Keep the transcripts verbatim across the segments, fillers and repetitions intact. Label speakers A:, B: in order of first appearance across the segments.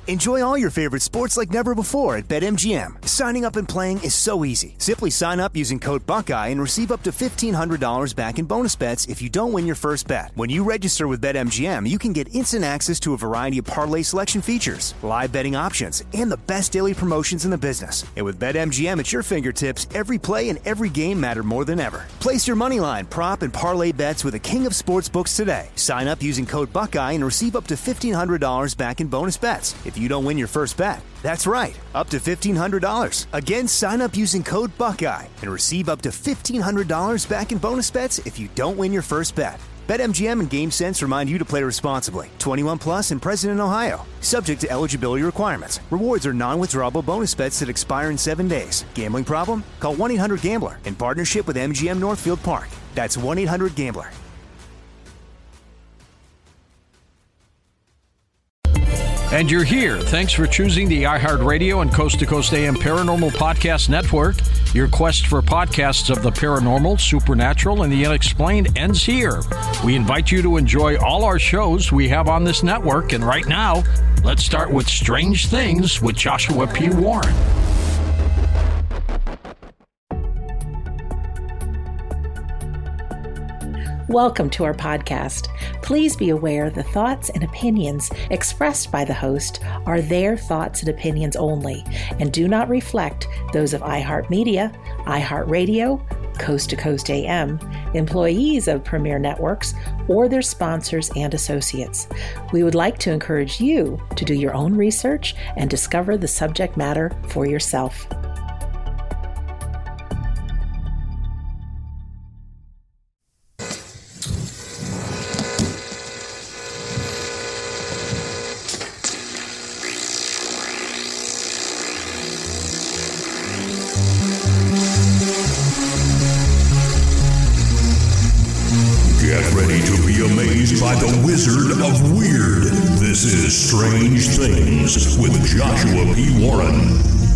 A: Enjoy all your favorite sports like never before at BetMGM. Signing up and playing is so easy. Simply sign up using code Buckeye and receive up to fifteen hundred dollars back in bonus bets if you don't win your first bet. When you register with BetMGM, you can get instant access to a variety of parlay selection features, live betting options, and the best daily promotions in the business. And with BetMGM at your fingertips, every play and every game matter more than ever. Place your moneyline, prop, and parlay bets with the king of sportsbooks today. Sign up using code Buckeye and receive up to fifteen hundred dollars back in bonus bets if you don't win your first bet. That's right, up to fifteen hundred dollars. Again, sign up using code Buckeye and receive up to fifteen hundred dollars back in bonus bets if you don't win your first bet. BetMGM and GameSense remind you to play responsibly. twenty-one plus and present in Ohio. Subject to eligibility requirements. Rewards are non-withdrawable bonus bets that expire in seven days. Gambling problem? Call one eight hundred gambler in partnership with M G M Northfield Park. That's one eight hundred gambler.
B: And you're here. Thanks for choosing the iHeartRadio and Coast to Coast A M Paranormal Podcast Network. Your quest for podcasts of the paranormal, supernatural, and the unexplained ends here. We invite you to enjoy all our shows we have on this network. And right now, let's start with Strange Things with Joshua P. Warren.
C: Welcome to our podcast. Please be aware the thoughts and opinions expressed by the host are their thoughts and opinions only and do not reflect those of iHeartMedia, iHeartRadio, Coast to Coast A M, employees of Premier Networks, or their sponsors and associates. We would like to encourage you to do your own research and discover the subject matter for yourself.
D: By the Wizard of Weird. This is Strange Things with Joshua P. Warren.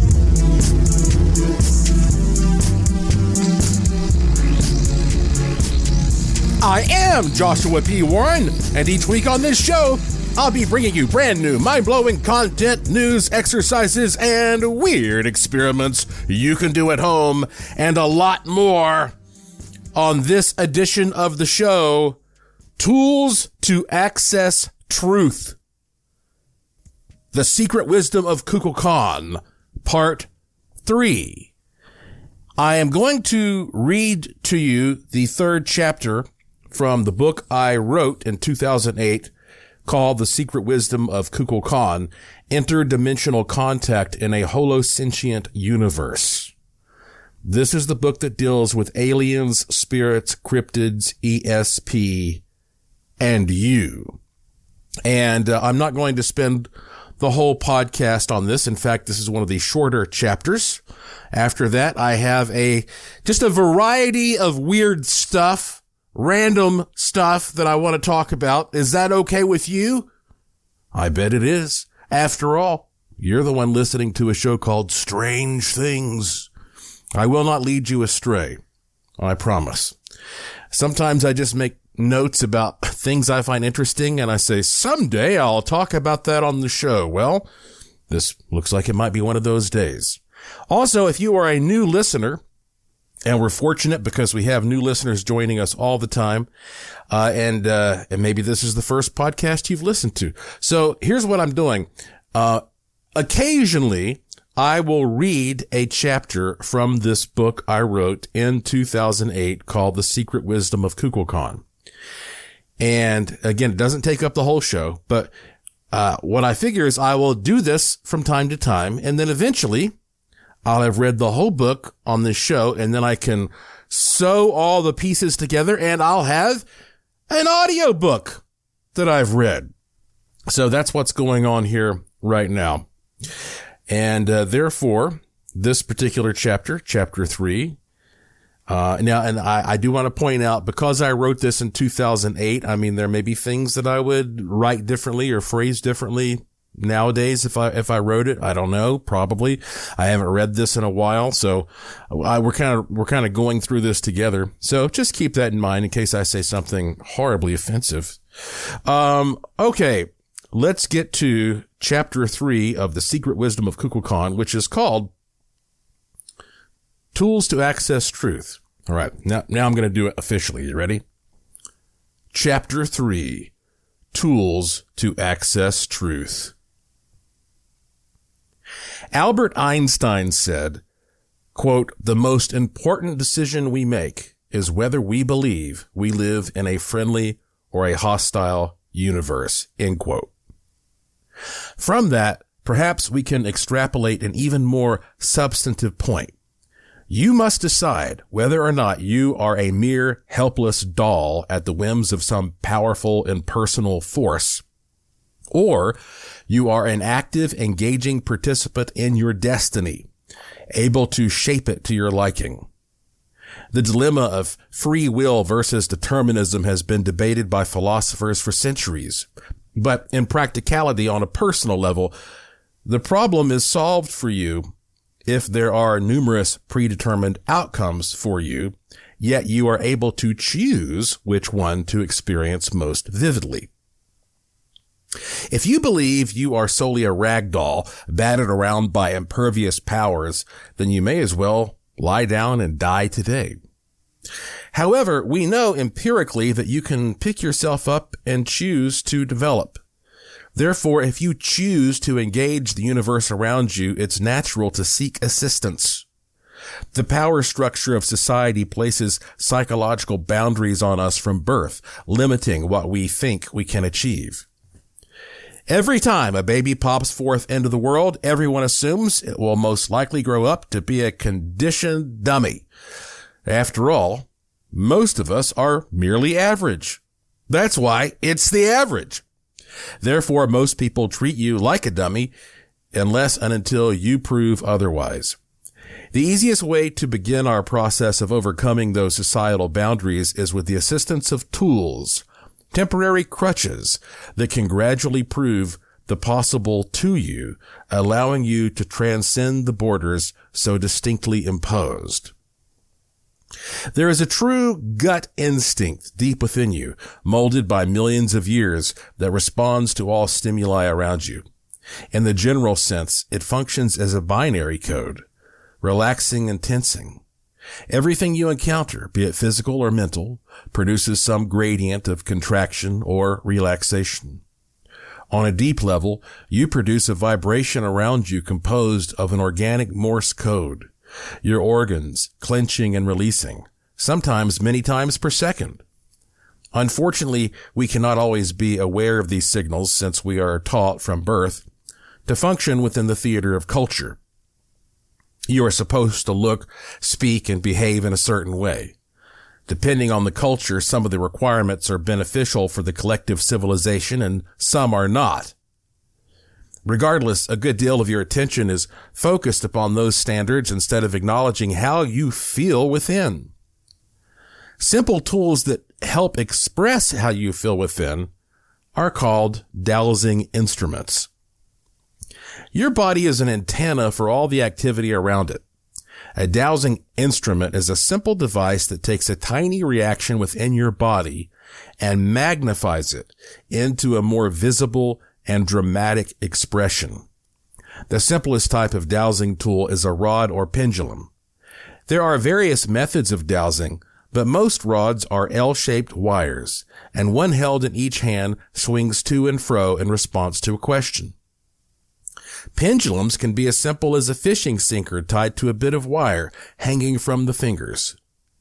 E: I am Joshua P. Warren, and each week on this show, I'll be bringing you brand new, mind-blowing content, news, exercises, and weird experiments you can do at home, and a lot more. On this edition of the show, Tools to Access Truth. The Secret Wisdom of Kukulkan, Part three. I am going to read to you the third chapter from the book I wrote in two thousand eight called The Secret Wisdom of Kukulkan, Interdimensional Contact in a Holosentient Universe. This is the book that deals with aliens, spirits, cryptids, E S P, and you. And uh, I'm not going to spend the whole podcast on this. In fact, this is one of the shorter chapters. After that, I have a just a variety of weird stuff, random stuff that I want to talk about. Is that okay with you? I bet it is. After all, you're the one listening to a show called Strange Things. I will not lead you astray. I promise. Sometimes I just make notes about things I find interesting, and I say, someday I'll talk about that on the show. Well, this looks like it might be one of those days. Also, if you are a new listener, and we're fortunate because we have new listeners joining us all the time, uh, and, uh, and maybe this is the first podcast you've listened to. So here's what I'm doing. Uh, occasionally, I will read a chapter from this book I wrote in two thousand eight called The Secret Wisdom of Kukulkan. And again, it doesn't take up the whole show, but uh what I figure is I will do this from time to time, and then eventually I'll have read the whole book on this show, and then I can sew all the pieces together, and I'll have an audio book that I've read. So that's what's going on here right now. And uh, therefore, this particular chapter, chapter three, Uh, now, and I, I do want to point out, because I wrote this in two thousand eight, I mean, there may be things that I would write differently or phrase differently nowadays if I, if I wrote it. I don't know, probably. I haven't read this in a while, so I, we're kind of, we're kind of going through this together. So just keep that in mind in case I say something horribly offensive. Um, okay. let's get to chapter three of The Secret Wisdom of Kukulkan, which is called Tools to Access Truth. All right, now, now I'm going to do it officially. You ready? Chapter three, Tools to Access Truth. Albert Einstein said, quote, "The most important decision we make is whether we believe we live in a friendly or a hostile universe," end quote. From that, perhaps we can extrapolate an even more substantive point. You must decide whether or not you are a mere helpless doll at the whims of some powerful impersonal force, or you are an active, engaging participant in your destiny, able to shape it to your liking. The dilemma of free will versus determinism has been debated by philosophers for centuries. But in practicality, on a personal level, the problem is solved for you if there are numerous predetermined outcomes for you, yet you are able to choose which one to experience most vividly. If you believe you are solely a rag doll battered around by impervious powers, then you may as well lie down and die today. However, we know empirically that you can pick yourself up and choose to develop. Therefore, if you choose to engage the universe around you, it's natural to seek assistance. The power structure of society places psychological boundaries on us from birth, limiting what we think we can achieve. Every time a baby pops forth into the world, everyone assumes it will most likely grow up to be a conditioned dummy. After all, most of us are merely average. That's why it's the average. Therefore, most people treat you like a dummy unless and until you prove otherwise. The easiest way to begin our process of overcoming those societal boundaries is with the assistance of tools, temporary crutches that can gradually prove the possible to you, allowing you to transcend the borders so distinctly imposed. There is a true gut instinct deep within you, molded by millions of years, that responds to all stimuli around you. In the general sense, it functions as a binary code, relaxing and tensing. Everything you encounter, be it physical or mental, produces some gradient of contraction or relaxation. On a deep level, you produce a vibration around you composed of an organic Morse code, your organs clenching and releasing, sometimes many times per second. Unfortunately, we cannot always be aware of these signals since we are taught from birth to function within the theater of culture. You are supposed to look, speak, and behave in a certain way. Depending on the culture, some of the requirements are beneficial for the collective civilization and some are not. Regardless, a good deal of your attention is focused upon those standards instead of acknowledging how you feel within. Simple tools that help express how you feel within are called dowsing instruments. Your body is an antenna for all the activity around it. A dowsing instrument is a simple device that takes a tiny reaction within your body and magnifies it into a more visible and dramatic expression. The simplest type of dowsing tool is a rod or pendulum. There are various methods of dowsing, but most rods are L-shaped wires, and one held in each hand swings to and fro in response to a question. Pendulums can be as simple as a fishing sinker tied to a bit of wire hanging from the fingers.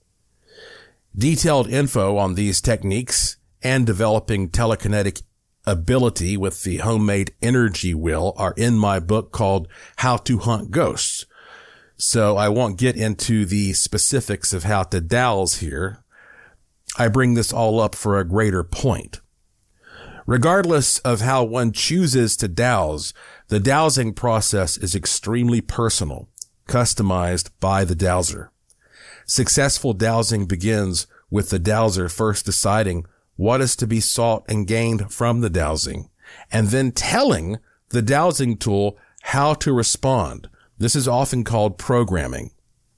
E: Detailed info on these techniques and developing telekinetic ability with the homemade energy wheel are in my book called How to Hunt Ghosts. So I won't get into the specifics of how to dowse here. I bring this all up for a greater point. Regardless of how one chooses to dowse, the dowsing process is extremely personal, customized by the dowser. Successful dowsing begins with the dowser first deciding what is to be sought and gained from the dowsing, and then telling the dowsing tool how to respond. This is often called programming.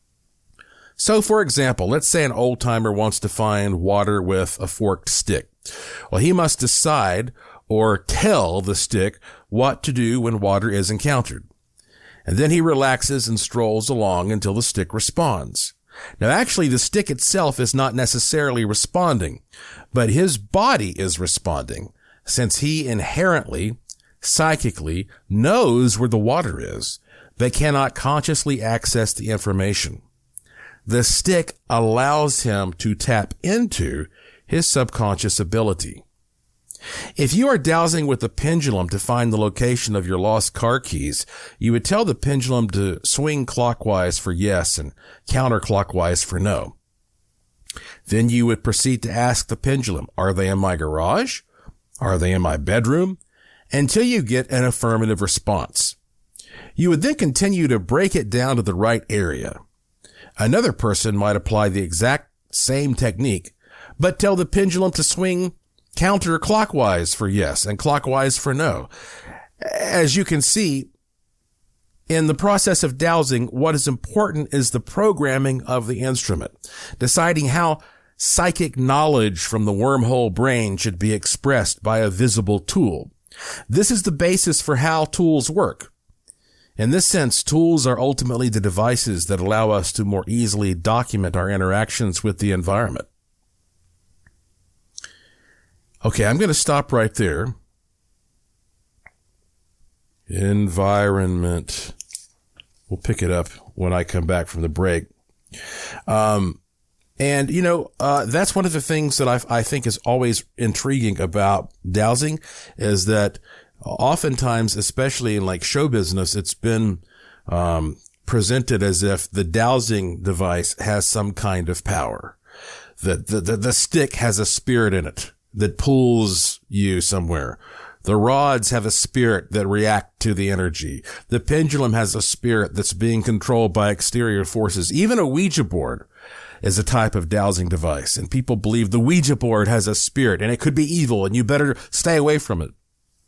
E: So, for example, let's say an old-timer wants to find water with a forked stick. Well, he must decide or tell the stick what to do when water is encountered. And then he relaxes and strolls along until the stick responds. Now, actually, the stick itself is not necessarily responding, but his body is responding, since he inherently, psychically, knows where the water is, but cannot consciously access the information. The stick allows him to tap into his subconscious ability. If you are dowsing with a pendulum to find the location of your lost car keys, you would tell the pendulum to swing clockwise for yes and counterclockwise for no. Then you would proceed to ask the pendulum, are they in my garage? Are they in my bedroom? Until you get an affirmative response. You would then continue to break it down to the right area. Another person might apply the exact same technique, but tell the pendulum to swing counterclockwise for yes and clockwise for no. As you can see, in the process of dowsing, what is important is the programming of the instrument, deciding how psychic knowledge from the wormhole brain should be expressed by a visible tool. This is the basis for how tools work. In this sense, tools are ultimately the devices that allow us to more easily document our interactions with the environment. Okay, I'm going to stop right there. Environment. We'll pick it up when I come back from the break. Um, and, you know, uh, that's one of the things that I, I think is always intriguing about dowsing is that oftentimes, especially in like show business, it's been, um, presented as if the dowsing device has some kind of power. That the, the, the stick has a spirit in it that pulls you somewhere. The rods have a spirit that react to the energy. The pendulum has a spirit that's being controlled by exterior forces. Even a Ouija board is a type of dowsing device, and people believe the Ouija board has a spirit and it could be evil and you better stay away from it.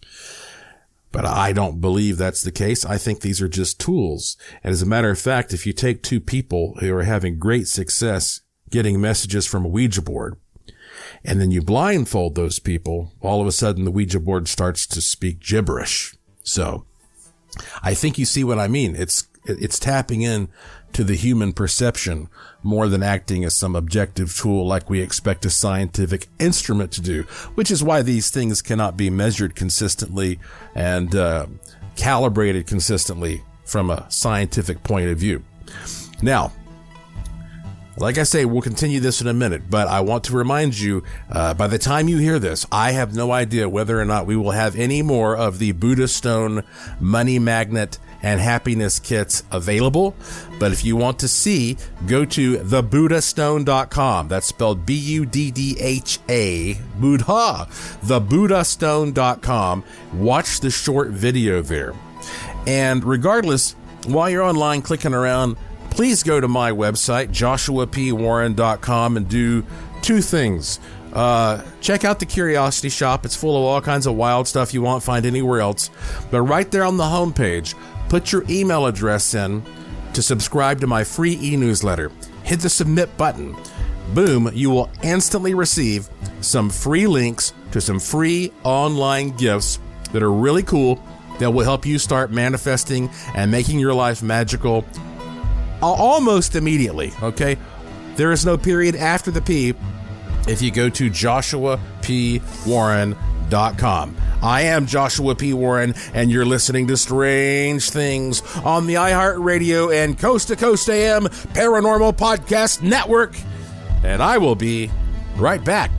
E: But I don't believe that's the case. I think these are just tools. And as a matter of fact, if you take two people who are having great success getting messages from a Ouija board, and then you blindfold those people, all of a sudden the Ouija board starts to speak gibberish. So I think you see what I mean. It's, it's tapping in to the human perception more than acting as some objective tool like we expect a scientific instrument to do, which is why these things cannot be measured consistently and uh, calibrated consistently from a scientific point of view. Now, like I say, we'll continue this in a minute, but I want to remind you, uh, by the time you hear this, I have no idea whether or not we will have any more of the Buddha Stone Money Magnet and Happiness Kits available. But if you want to see, go to the buddha stone dot com. That's spelled B U D D H A, Buddha, the buddha stone dot com. Watch the short video there. And regardless, while you're online clicking around, please go to my website, joshua p warren dot com, and do two things. Uh, check out the Curiosity Shop. It's full of all kinds of wild stuff you won't find anywhere else. But right there on the homepage, put your email address in to subscribe to my free e-newsletter. Hit the submit button. Boom, you will instantly receive some free links to some free online gifts that are really cool that will help you start manifesting and making your life magical almost immediately, okay? There is no period after the P if you go to joshua p warren dot com. I am Joshua P. Warren, and you're listening to Strange Things on the iHeartRadio and Coast to Coast A M Paranormal Podcast Network. And I will be right back.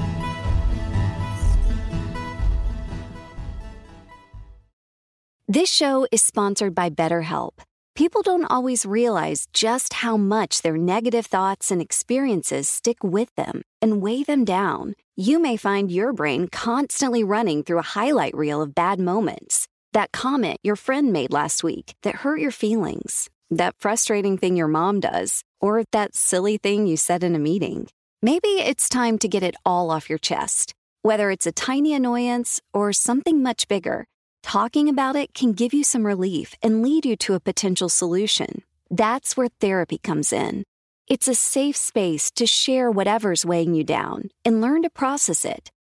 F: This show is sponsored by BetterHelp. People don't always realize just how much their negative thoughts and experiences stick with them and weigh them down. You may find your brain constantly running through a highlight reel of bad moments. That comment your friend made last week that hurt your feelings. That frustrating thing your mom does. Or that silly thing you said in a meeting. Maybe it's time to get it all off your chest. Whether it's a tiny annoyance or something much bigger, talking about it can give you some relief and lead you to a potential solution. That's where therapy comes in. It's a safe space to share whatever's weighing you down and learn to process it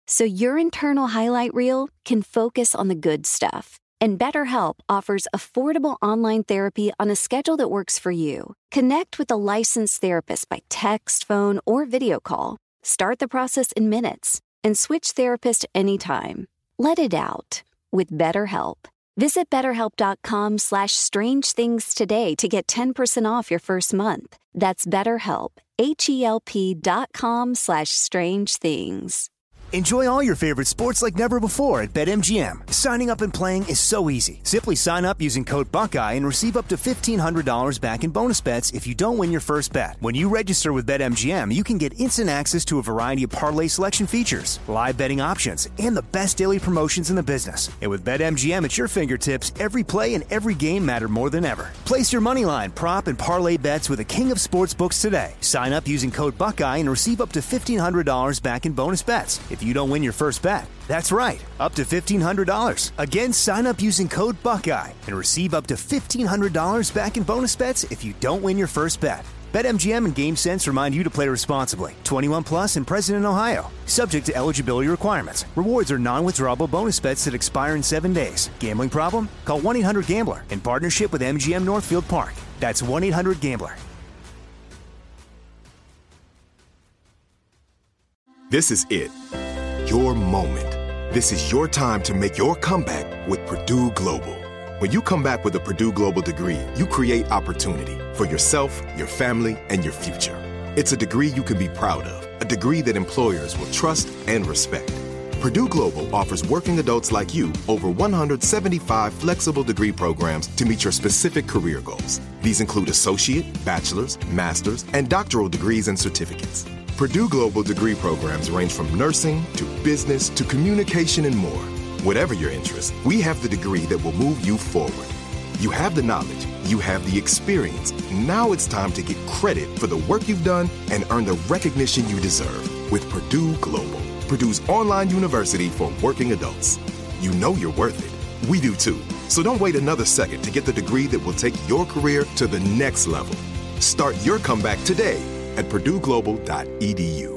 F: so your internal highlight reel can focus on the good stuff. And BetterHelp offers affordable online therapy on a schedule that works for you. Connect with a licensed therapist by text, phone, or video call. Start the process in minutes and switch therapist anytime. Let it out with BetterHelp. Visit betterhelp.com slash strange things today to get ten percent off your first month. That's BetterHelp, H-E-L-P dot com slash strange things.
A: Enjoy all your favorite sports like never before at BetMGM. Signing up and playing is so easy. Simply sign up using code Buckeye and receive up to fifteen hundred dollars back in bonus bets if you don't win your first bet. When you register with BetMGM, you can get instant access to a variety of parlay selection features, live betting options, and the best daily promotions in the business. And with BetMGM at your fingertips, every play and every game matter more than ever. Place your moneyline, prop, and parlay bets with the king of sportsbooks today. Sign up using code Buckeye and receive up to fifteen hundred dollars back in bonus bets if you don't win your first bet. That's right, up to fifteen hundred dollars. Again, sign up using code Buckeye and receive up to fifteen hundred dollars back in bonus bets if you don't win your first bet. BetMGM and GameSense remind you to play responsibly. twenty-one plus and present in Ohio. Subject to eligibility requirements. Rewards are non-withdrawable bonus bets that expire in seven days. Gambling problem? Call one eight hundred gambler in partnership with M G M Northfield Park. That's one eight hundred gambler.
G: This is it. Your moment. This is your time to make your comeback with Purdue Global. When you come back with a Purdue Global degree, you create opportunity for yourself, your family, and your future. It's a degree you can be proud of, a degree that employers will trust and respect. Purdue Global offers working adults like you over one hundred seventy-five flexible degree programs to meet your specific career goals. These include associate, bachelor's, master's, and doctoral degrees and certificates. Purdue Global degree programs range from nursing to business to communication and more. Whatever your interest, we have the degree that will move you forward. You have the knowledge, you have the experience. Now it's time to get credit for the work you've done and earn the recognition you deserve with Purdue Global, Purdue's online university for working adults. You know you're worth it. We do too. So don't wait another second to get the degree that will take your career to the next level. Start your comeback today at purdue global dot e d u.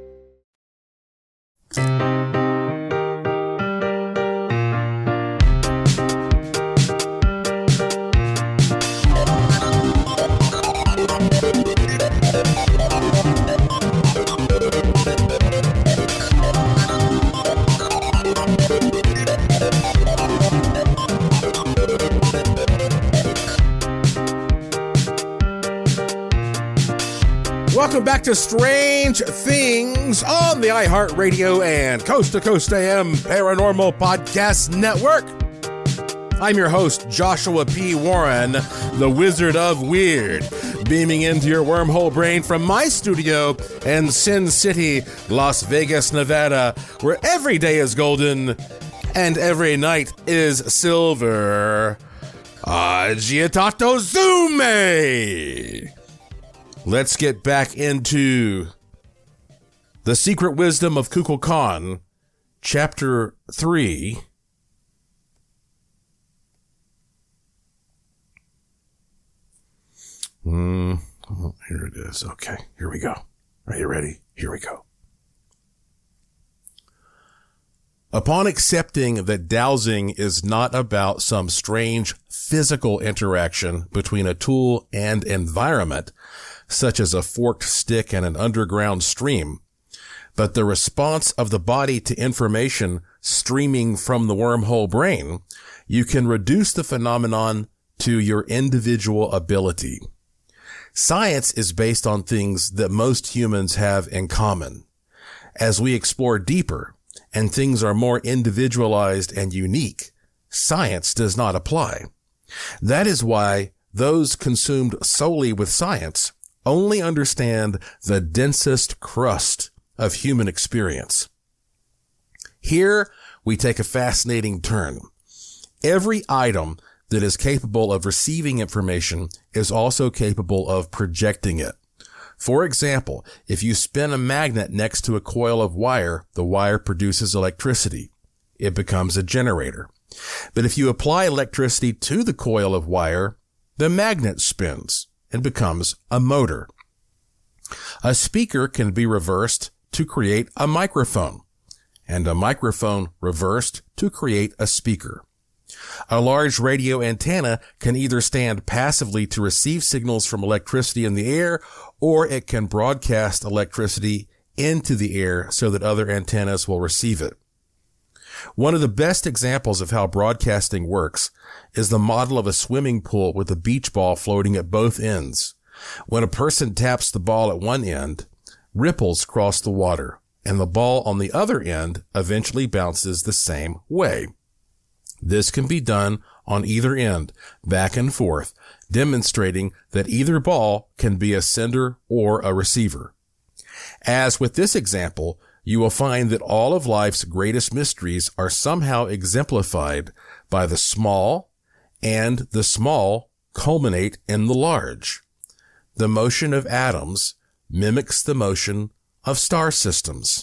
E: Welcome back to Strange Things on the iHeartRadio and Coast to Coast A M Paranormal Podcast Network. I'm your host, Joshua P. Warren, the Wizard of Weird, beaming into your wormhole brain from my studio in Sin City, Las Vegas, Nevada, where every day is golden and every night is silver. Agitato Zume! Let's get back into The Secret Wisdom of Kukulkan, Chapter three. Mm, oh, here it is. Okay, here we go. Are you ready? Here we go. Upon accepting that dowsing is not about some strange physical interaction between a tool and environment, such as a forked stick and an underground stream, but the response of the body to information streaming from the wormhole brain, you can reduce the phenomenon to your individual ability. Science is based on things that most humans have in common. As we explore deeper and things are more individualized and unique, science does not apply. That is why those consumed solely with science only understand the densest crust of human experience. Here, we take a fascinating turn. Every item that is capable of receiving information is also capable of projecting it. For example, if you spin a magnet next to a coil of wire, the wire produces electricity. It becomes a generator. But if you apply electricity to the coil of wire, the magnet spins and becomes a motor. A speaker can be reversed to create a microphone. and a microphone reversed to create a speaker. A large radio antenna can either stand passively to receive signals from electricity in the air, or it can broadcast electricity into the air so that other antennas will receive it. One of the best examples of how broadcasting works is the model of a swimming pool with a beach ball floating at both ends. When a person taps the ball at one end, ripples cross the water, and the ball on the other end eventually bounces the same way. This can be done on either end, back and forth, demonstrating that either ball can be a sender or a receiver. As with this example, you will find that all of life's greatest mysteries are somehow exemplified by the small, and the small culminate in the large. The motion of atoms mimics the motion of star systems.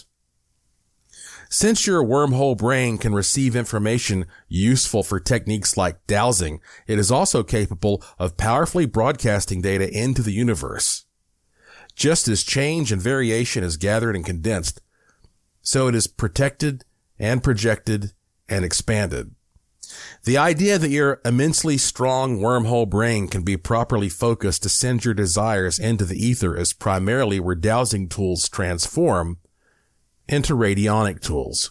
E: Since your wormhole brain can receive information useful for techniques like dowsing, it is also capable of powerfully broadcasting data into the universe. Just as change and variation is gathered and condensed, so it is protected and projected and expanded. The idea that your immensely strong wormhole brain can be properly focused to send your desires into the ether is primarily where dowsing tools transform into radionic tools.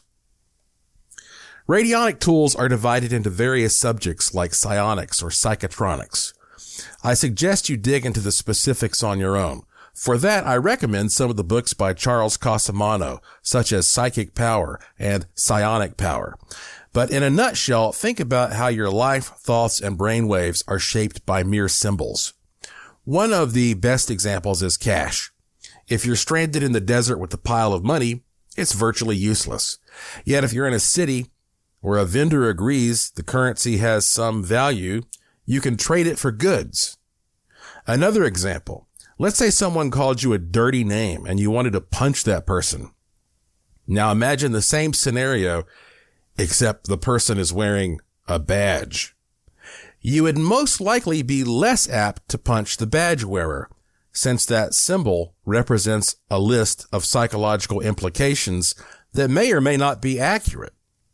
E: Radionic tools are divided into various subjects like psionics or psychotronics. I suggest you dig into the specifics on your own. For that, I recommend some of the books by Charles Cosimano, such as Psychic Power and Psionic Power. But in a nutshell, think about how your life, thoughts, and brainwaves are shaped by mere symbols. One of the best examples is cash. If you're stranded in the desert with a pile of money, it's virtually useless. Yet if you're in a city where a vendor agrees the currency has some value, you can trade it for goods. Another example, let's say someone called you a dirty name and you wanted to punch that person. Now imagine the same scenario, except the person is wearing a badge. You would most likely be less apt to punch the badge wearer, since that symbol represents a list of psychological implications that may or may not be accurate.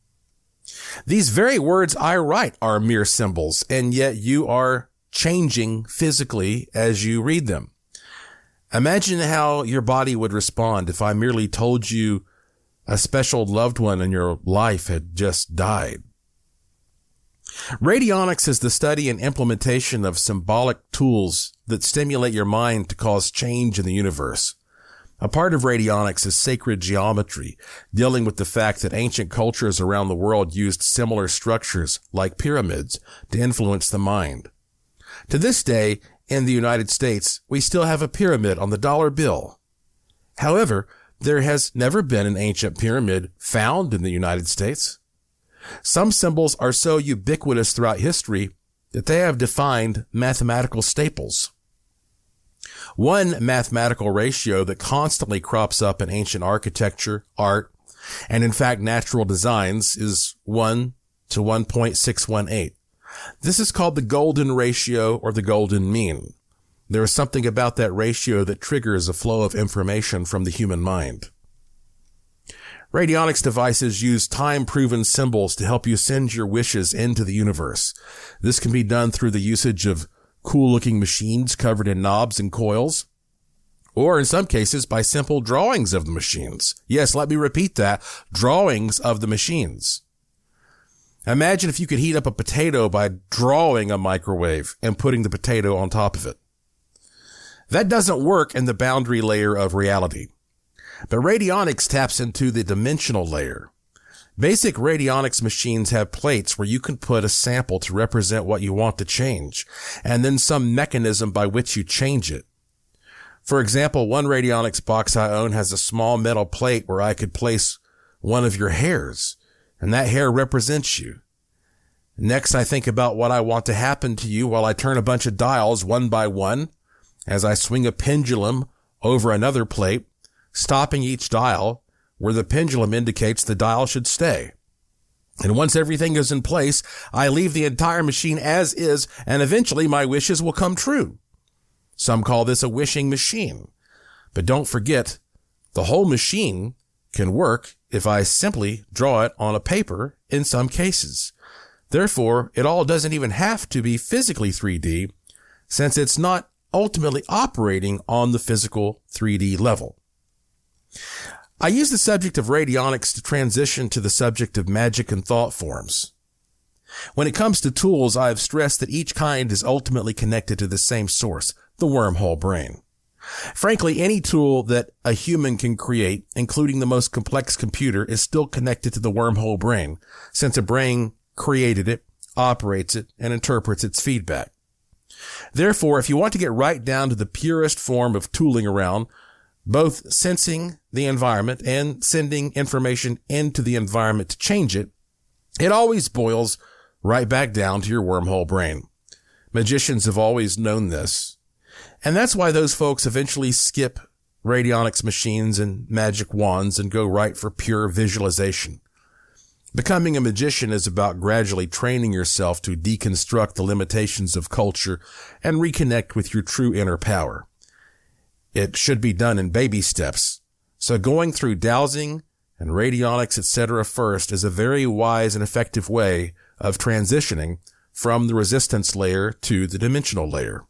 E: These very words I write are mere symbols, and yet you are changing physically as you read them. Imagine how your body would respond if I merely told you a special loved one in your life had just died. Radionics is the study and implementation of symbolic tools that stimulate your mind to cause change in the universe. A part of radionics is sacred geometry, dealing with the fact that ancient cultures around the world used similar structures, like pyramids, to influence the mind. To this day, in the United States, we still have a pyramid on the dollar bill. However, there has never been an ancient pyramid found in the United States. Some symbols are so ubiquitous throughout history that they have defined mathematical staples. One mathematical ratio that constantly crops up in ancient architecture, art, and in fact natural designs is one to one point six one eight. This is called the golden ratio or the golden mean. There is something about that ratio that triggers a flow of information from the human mind. Radionics devices use time-proven symbols to help you send your wishes into the universe. This can be done through the usage of cool-looking machines covered in knobs and coils, or in some cases by simple drawings of the machines. Yes, let me repeat that, drawings of the machines. Imagine if you could heat up a potato by drawing a microwave and putting the potato on top of it. That doesn't work in the boundary layer of reality. But radionics taps into the dimensional layer. Basic radionics machines have plates where you can put a sample to represent what you want to change, and then some mechanism by which you change it. For example, one radionics box I own has a small metal plate where I could place one of your hairs, and that hair represents you. Next, I think about what I want to happen to you while I turn a bunch of dials one by one, as I swing a pendulum over another plate, stopping each dial where the pendulum indicates the dial should stay. And once everything is in place, I leave the entire machine as is, and eventually my wishes will come true. Some call this a wishing machine. But don't forget, the whole machine can work if I simply draw it on a paper in some cases. Therefore, it all doesn't even have to be physically three D, since it's not ultimately operating on the physical three D level. I use the subject of radionics to transition to the subject of magic and thought forms. When it comes to tools, I have stressed that each kind is ultimately connected to the same source, the wormhole brain. Frankly, any tool that a human can create, including the most complex computer, is still connected to the wormhole brain, since a brain created it, operates it, and interprets its feedback. Therefore, if you want to get right down to the purest form of tooling around, both sensing the environment and sending information into the environment to change it, it always boils right back down to your wormhole brain. Magicians have always known this. And that's why those folks eventually skip radionics machines and magic wands and go right for pure visualization. Becoming a magician is about gradually training yourself to deconstruct the limitations of culture and reconnect with your true inner power. It should be done in baby steps. So going through dowsing and radionics, et cetera first is a very wise and effective way of transitioning from the resistance layer to the dimensional layer.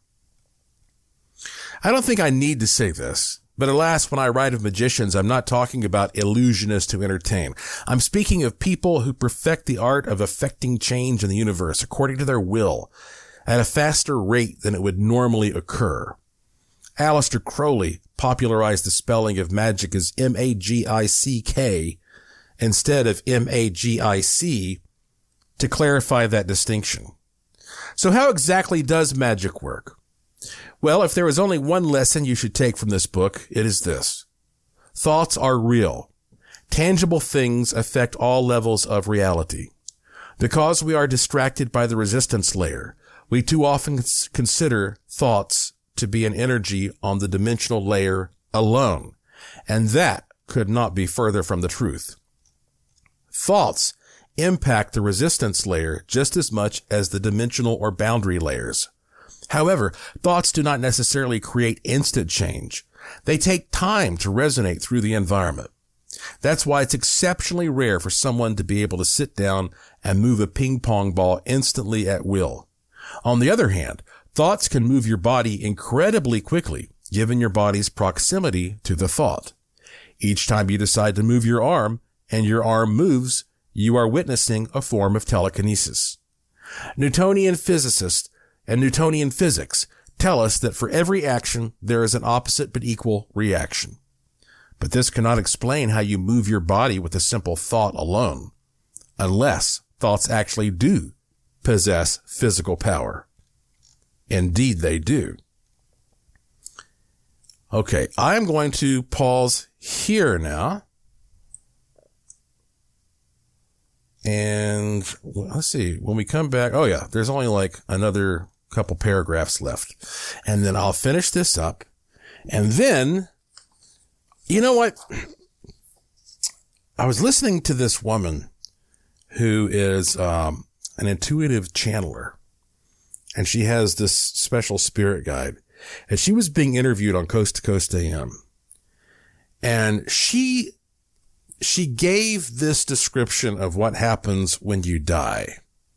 E: I don't think I need to say this, but alas, when I write of magicians, I'm not talking about illusionists who entertain. I'm speaking of people who perfect the art of effecting change in the universe according to their will at a faster rate than it would normally occur. Aleister Crowley popularized the spelling of magic as M A G I C K instead of M A G I C to clarify that distinction. So how exactly does magic work? Well, if there is only one lesson you should take from this book, it is this. Thoughts are real. Tangible things affect all levels of reality. Because we are distracted by the resistance layer, we too often consider thoughts to be an energy on the dimensional layer alone, and that could not be further from the truth. Thoughts impact the resistance layer just as much as the dimensional or boundary layers. However, thoughts do not necessarily create instant change. They take time to resonate through the environment. That's why it's exceptionally rare for someone to be able to sit down and move a ping pong ball instantly at will. On the other hand, thoughts can move your body incredibly quickly, given your body's proximity to the thought. Each time you decide to move your arm and your arm moves, you are witnessing a form of telekinesis. Newtonian physicists and Newtonian physics tell us that for every action, there is an opposite but equal reaction. But this cannot explain how you move your body with a simple thought alone, unless thoughts actually do possess physical power. Indeed, they do. Okay, I'm going to pause here now. And let's see, when we come back, oh yeah, there's only like another couple paragraphs left. And then I'll finish this up. And then, you know what? I was listening to this woman who is um, an intuitive channeler. And she has this special spirit guide. And she was being interviewed on Coast to Coast A M. And she, she gave this description of what happens when you die.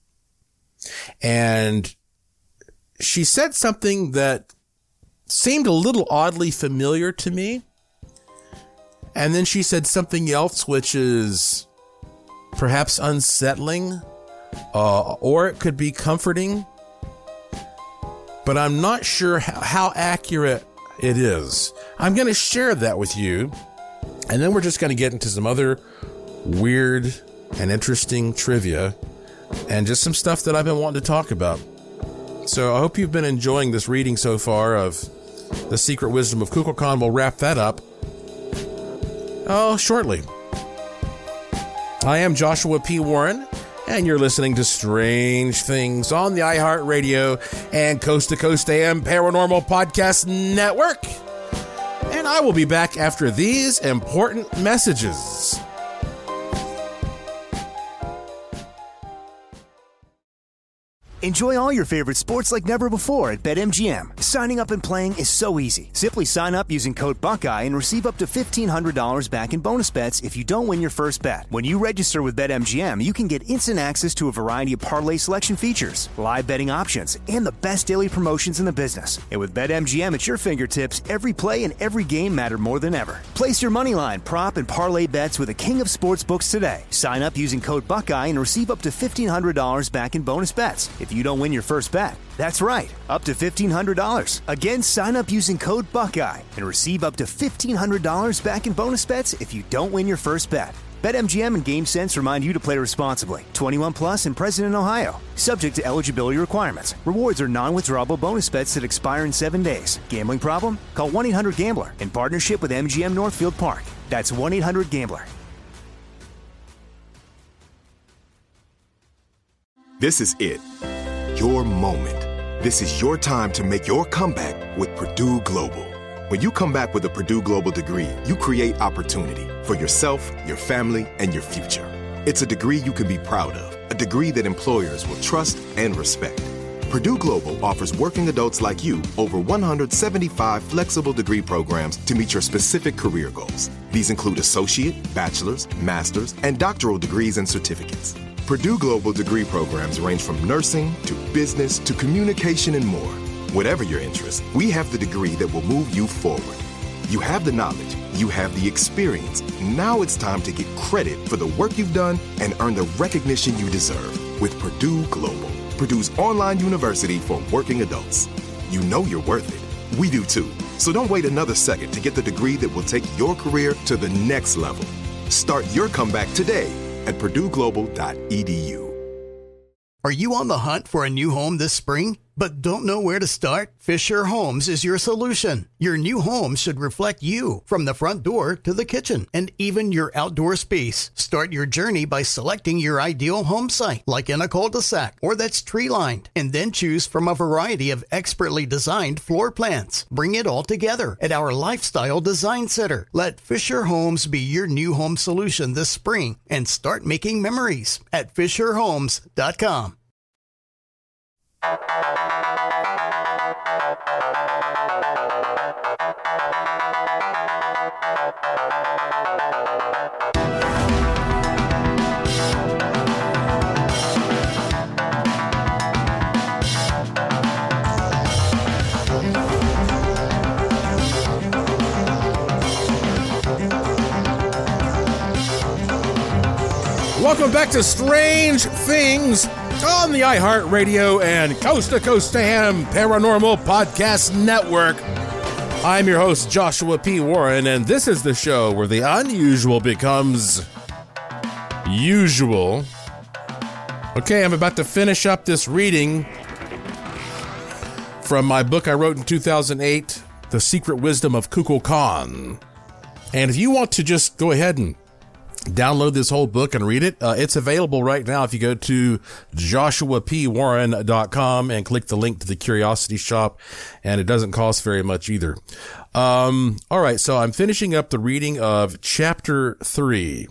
E: And she said something that seemed a little oddly familiar to me. And then she said something else which is perhaps unsettling, uh, or it could be comforting. But I'm not sure how, how accurate it is. I'm going to share that with you. And then we're just going to get into some other weird and interesting trivia and just some stuff that I've been wanting to talk about. So I hope you've been enjoying this reading so far of The Secret Wisdom of Kukulkan. We'll wrap that up oh shortly. I am Joshua P. Warren, and you're listening to Strange Things on the iHeartRadio and Coast to Coast A M Paranormal Podcast Network. And I will be back after these important messages.
A: Enjoy all your favorite sports like never before at BetMGM. Signing up and playing is so easy. Simply sign up using code Buckeye and receive up to fifteen hundred dollars back in bonus bets if you don't win your first bet. When you register with BetMGM, you can get instant access to a variety of parlay selection features, live betting options, and the best daily promotions in the business. And with BetMGM at your fingertips, every play and every game matter more than ever. Place your moneyline, prop, and parlay bets with the king of sportsbooks today. Sign up using code Buckeye and receive up to fifteen hundred dollars back in bonus bets if you don't win your first bet. That's right, up to fifteen hundred dollars. Again, sign up using code Buckeye and receive up to fifteen hundred dollars back in bonus bets if you don't win your first bet. BetMGM and GameSense remind you to play responsibly. twenty-one plus and present in Ohio. Subject to eligibility requirements. Rewards are non-withdrawable bonus bets that expire in seven days. Gambling problem? Call one eight hundred gambler in partnership with M G M Northfield Park. That's one eight hundred gambler.
G: This is it. Your moment. This is your time to make your comeback with Purdue Global. When you come back with a Purdue Global degree, you create opportunity for yourself, your family, and your future. It's a degree you can be proud of, a degree that employers will trust and respect. Purdue Global offers working adults like you over one hundred seventy-five flexible degree programs to meet your specific career goals. These include associate, bachelor's, master's, and doctoral degrees and certificates. Purdue Global degree programs range from nursing to business to communication and more. Whatever your interest, we have the degree that will move you forward. You have the knowledge, you have the experience. Now it's time to get credit for the work you've done and earn the recognition you deserve with Purdue Global, Purdue's online university for working adults. You know you're worth it. We do too. So don't wait another second to get the degree that will take your career to the next level. Start your comeback today at purdue global dot e d u.
H: Are you on the hunt for a new home this spring, but don't know where to start? Fisher Homes is your solution. Your new home should reflect you, from the front door to the kitchen, and even your outdoor space. Start your journey by selecting your ideal home site, like in a cul-de-sac or that's tree-lined, and then choose from a variety of expertly designed floor plans. Bring it all together at our Lifestyle Design Center. Let Fisher Homes be your new home solution this spring and start making memories at fisher homes dot com.
E: Welcome back to Strange Things on the iHeartRadio and Coast to Coast A M Paranormal Podcast Network. I'm your host, Joshua P. Warren, and this is the show where the unusual becomes usual. Okay, I'm about to finish up this reading from my book I wrote in two thousand eight, The Secret Wisdom of Kukulkan. And if you want to just go ahead and download this whole book and read it, uh, it's available right now if you go to joshua p warren dot com and click the link to the Curiosity Shop, and it doesn't cost very much either. Um, all right, so I'm finishing up the reading of chapter three.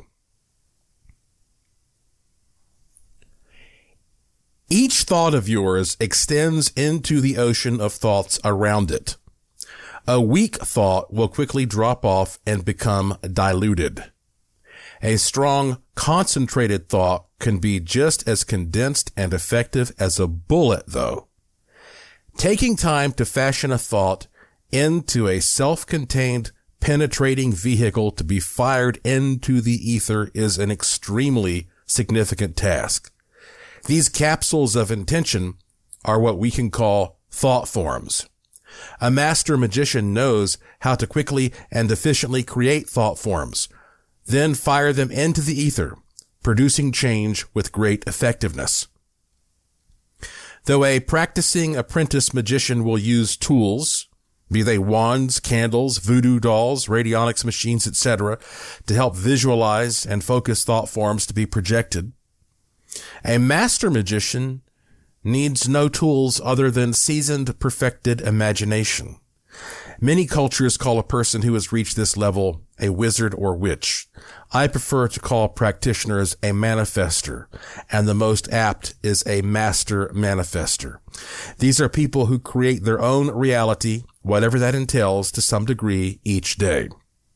E: Each thought of yours extends into the ocean of thoughts around it. A weak thought will quickly drop off and become diluted. A strong, concentrated thought can be just as condensed and effective as a bullet, though. Taking time to fashion a thought into a self-contained, penetrating vehicle to be fired into the ether is an extremely significant task. These capsules of intention are what we can call thought forms. A master magician knows how to quickly and efficiently create thought forms, then fire them into the ether, producing change with great effectiveness. Though a practicing apprentice magician will use tools, be they wands, candles, voodoo dolls, radionics machines, et cetera, to help visualize and focus thought forms to be projected, a master magician needs no tools other than seasoned, perfected imagination. Many cultures call a person who has reached this level a wizard or witch. I prefer to call practitioners a manifester, and the most apt is a master manifester. These are people who create their own reality, whatever that entails, to some degree each day.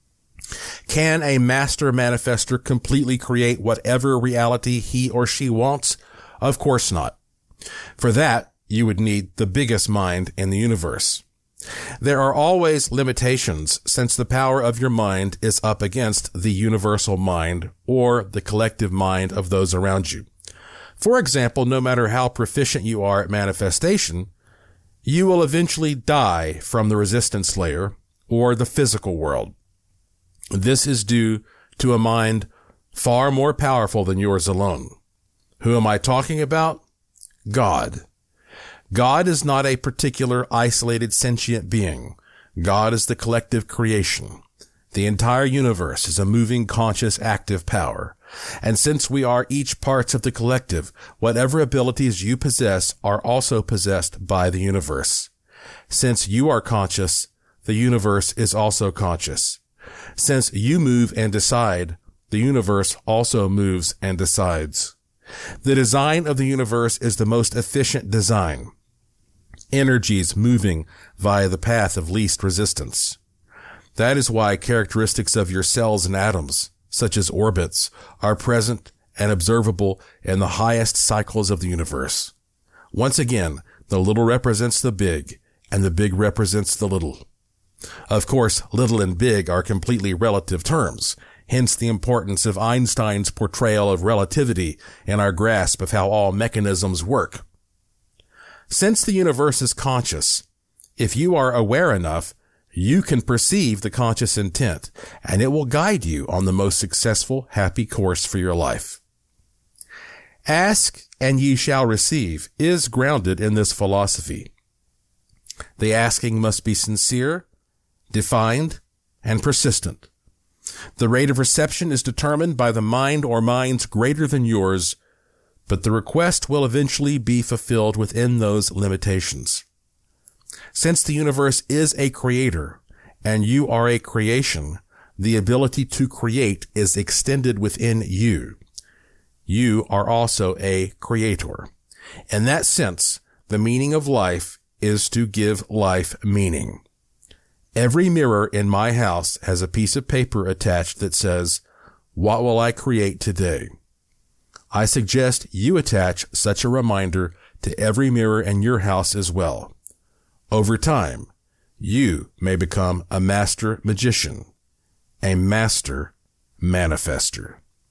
E: Can a master manifester completely create whatever reality he or she wants? Of course not. For that, you would need the biggest mind in the universe. There are always limitations, since the power of your mind is up against the universal mind or the collective mind of those around you. For example, no matter how proficient you are at manifestation, you will eventually die from the resistance layer or the physical world. This is due to a mind far more powerful than yours alone. Who am I talking about? God. God is not a particular isolated sentient being. God is the collective creation. The entire universe is a moving, conscious, active power. And since we are each parts of the collective, whatever abilities you possess are also possessed by the universe. Since you are conscious, the universe is also conscious. Since you move and decide, the universe also moves and decides. The design of the universe is the most efficient design. Energies moving via the path of least resistance. That is why characteristics of your cells and atoms, such as orbits, are present and observable in the highest cycles of the universe. Once again, the little represents the big, and the big represents the little. Of course, little and big are completely relative terms, hence the importance of Einstein's portrayal of relativity in our grasp of how all mechanisms work. Since the universe is conscious, if you are aware enough, you can perceive the conscious intent, and it will guide you on the most successful, happy course for your life. Ask, and ye shall receive is grounded in this philosophy. The asking must be sincere, defined, and persistent. The rate of reception is determined by the mind or minds greater than yours, but the request will eventually be fulfilled within those limitations. Since the universe is a creator, and you are a creation, the ability to create is extended within you. You are also a creator. In that sense, the meaning of life is to give life meaning. Every mirror in my house has a piece of paper attached that says, "What will I create today?" I suggest you attach such a reminder to every mirror in your house as well. Over time, you may become a master magician, a master manifester.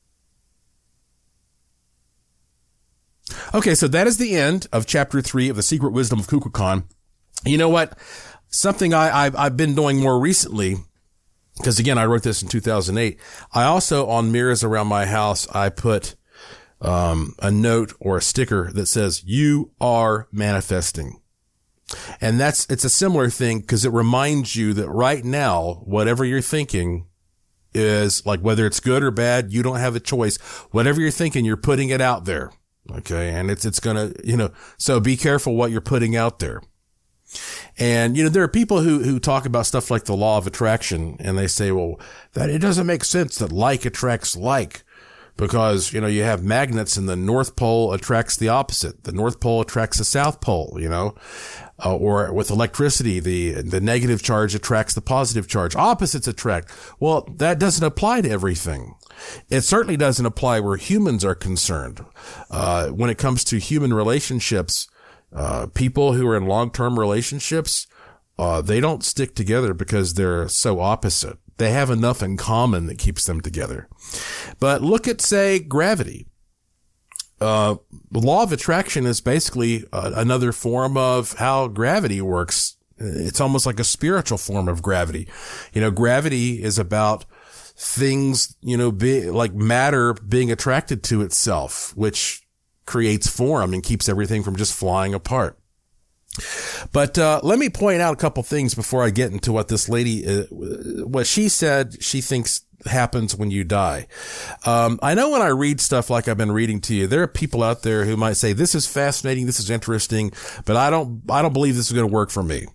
E: Okay, so that is the end of chapter three of The Secret Wisdom of Kukulkan. You know what? Something I, I've, I've been doing more recently, because again, I wrote this in two thousand eight. I also, on mirrors around my house, I put um, a note or a sticker that says, "You are manifesting." And that's, it's a similar thing because it reminds you that right now, whatever you're thinking is like, whether it's good or bad, you don't have a choice. Whatever you're thinking, you're putting it out there. Okay. And it's, it's going to, you know, so be careful what you're putting out there. And, you know, there are people who, who talk about stuff like the law of attraction, and they say, well, that it doesn't make sense that like attracts like, because, you know, you have magnets and the North Pole attracts the opposite. The North Pole attracts the South Pole, you know, uh, or with electricity, the, the negative charge attracts the positive charge. Opposites attract. Well, that doesn't apply to everything. It certainly doesn't apply where humans are concerned. Uh, when it comes to human relationships, Uh, people who are in long-term relationships, uh, they don't stick together because they're so opposite. They have enough in common that keeps them together. But look at, say, gravity. Uh, the law of attraction is basically uh, another form of how gravity works. It's almost like a spiritual form of gravity. You know, gravity is about things, you know, be, like matter being attracted to itself, which creates form and keeps everything from just flying apart. But uh let me point out a couple things before I get into what this lady, uh, what she said she thinks happens when you die. Um I know when I read stuff like I've been reading to you, there are people out there who might say, this is fascinating, this is interesting, but I don't, I don't believe this is going to work for me.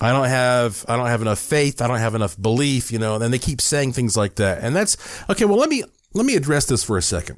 E: I don't have, I don't have enough faith. I don't have enough belief, you know, and they keep saying things like that. And that's okay. Well, let me, let me address this for a second.